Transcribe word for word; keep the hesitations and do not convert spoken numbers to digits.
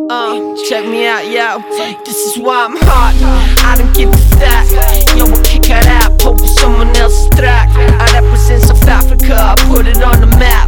Uh, check me out, yo. This is why I'm hot. I don't give a fuck. Yo, we'll kick it out, put with someone else's track. I represent South Africa, I put it on the map.